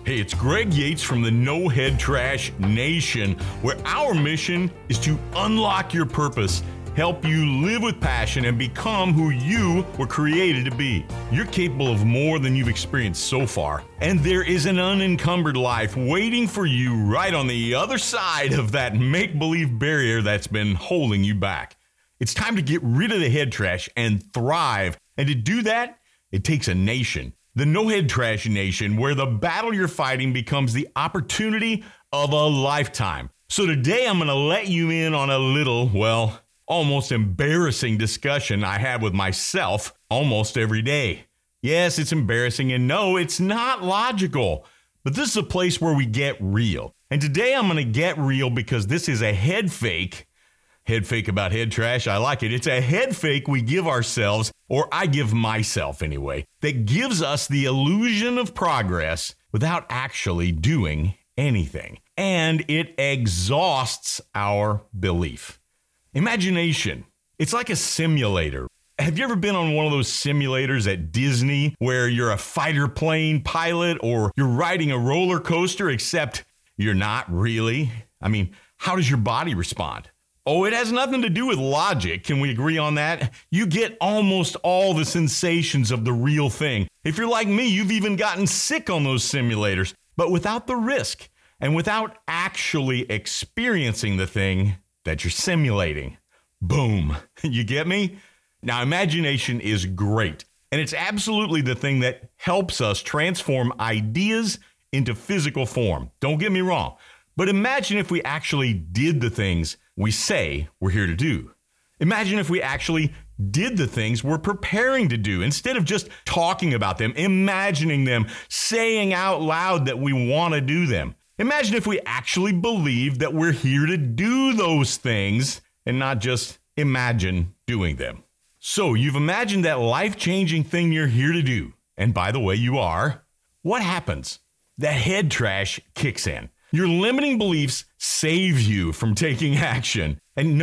Hey, it's Greg Yates from the No Head Trash Nation, where our mission is to unlock your purpose, help you live with passion, and become who you were created to be. You're capable of more than you've experienced so far, and there is an unencumbered life waiting for you right on the other side of that make-believe barrier that's been holding you back. It's time to get rid of the head trash and thrive, and to do that, it takes a nation. The No Head Trash Nation, where the battle you're fighting becomes the opportunity of a lifetime. So today I'm going to let you in on a little, well, almost embarrassing discussion I have with myself almost every day. Yes, it's embarrassing, and no, it's not logical. But this is a place where we get real. And today I'm going to get real because this is a head fake. Head fake about head trash, I like it. It's a head fake we give ourselves, or I give myself anyway, that gives us the illusion of progress without actually doing anything. And it exhausts our belief. Imagination. It's like a simulator. Have you ever been on one of those simulators at Disney where you're a fighter plane pilot or you're riding a roller coaster, except you're not really? I mean, how does your body respond? Oh, it has nothing to do with logic. Can we agree on that? You get almost all the sensations of the real thing. If you're like me, you've even gotten sick on those simulators, but without the risk and without actually experiencing the thing that you're simulating. Boom. You get me? Now, imagination is great, and it's absolutely the thing that helps us transform ideas into physical form. Don't get me wrong, but imagine if we actually did the things we say we're here to do. Imagine if we actually did the things we're preparing to do instead of just talking about them, imagining them, saying out loud that we want to do them. Imagine if we actually believed that we're here to do those things and not just imagine doing them. So you've imagined that life-changing thing you're here to do. And by the way, you are. What happens? The head trash kicks in. Your limiting beliefs save you from taking action, and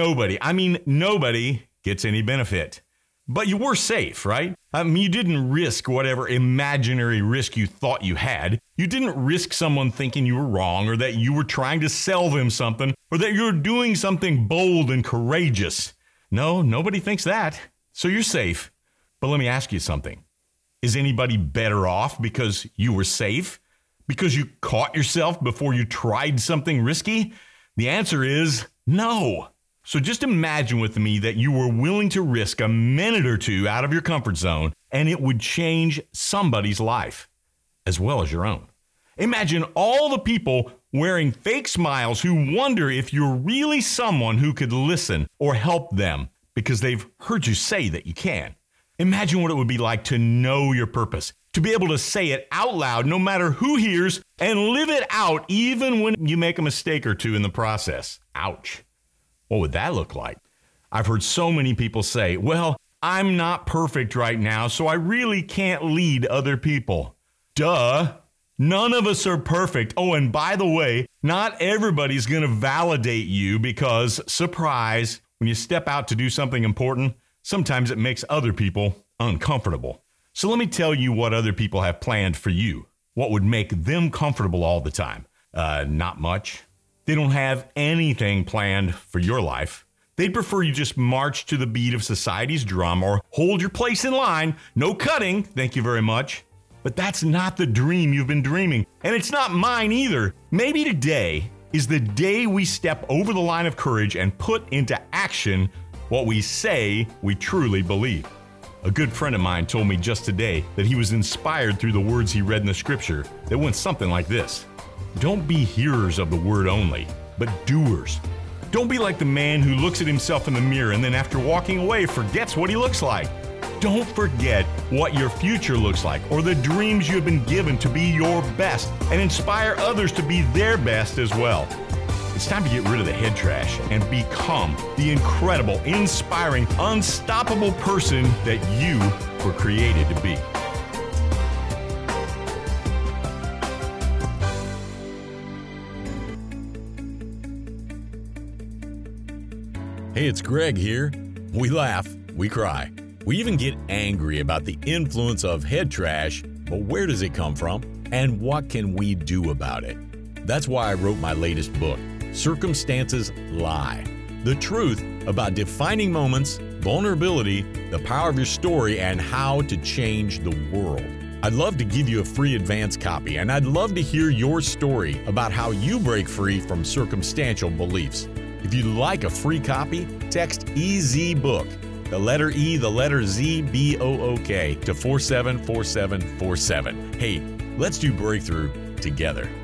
nobody gets any benefit. But you were safe, right? You didn't risk whatever imaginary risk you thought you had. You didn't risk someone thinking you were wrong, or that you were trying to sell them something, or that you're doing something bold and courageous. No, nobody thinks that. So you're safe. But let me ask you something. Is anybody better off because you were safe? Because you caught yourself before you tried something risky? The answer is no. So just imagine with me that you were willing to risk a minute or two out of your comfort zone, and it would change somebody's life, as well as your own. Imagine all the people wearing fake smiles who wonder if you're really someone who could listen or help them because they've heard you say that you can. Imagine what it would be like to know your purpose, to be able to say it out loud no matter who hears, and live it out even when you make a mistake or two in the process. Ouch. What would that look like? I've heard so many people say, well, I'm not perfect right now, so I really can't lead other people. Duh. None of us are perfect. Oh, and by the way, not everybody's going to validate you because, surprise, when you step out to do something important, sometimes it makes other people uncomfortable. So let me tell you what other people have planned for you. What would make them comfortable all the time? Not much. They don't have anything planned for your life. They'd prefer you just march to the beat of society's drum or hold your place in line. No cutting, thank you very much. But that's not the dream you've been dreaming. And it's not mine either. Maybe today is the day we step over the line of courage and put into action what we say we truly believe. A good friend of mine told me just today that he was inspired through the words he read in the scripture that went something like this. Don't be hearers of the word only, but doers. Don't be like the man who looks at himself in the mirror and then after walking away forgets what he looks like. Don't forget what your future looks like or the dreams you have been given to be your best, and inspire others to be their best as well. It's time to get rid of the head trash and become the incredible, inspiring, unstoppable person that you were created to be. Hey, it's Greg here. We laugh, we cry. We even get angry about the influence of head trash But where does it come from? And what can we do about it? That's why I wrote my latest book, Circumstances Lie. The truth about defining moments, vulnerability, the power of your story, and how to change the world. I'd love to give you a free advance copy, and I'd love to hear your story about how you break free from circumstantial beliefs. If you'd like a free copy, text EZBOOK, the letter E, the letter Z, B-O-O-K, to 474747. Hey, let's do breakthrough together.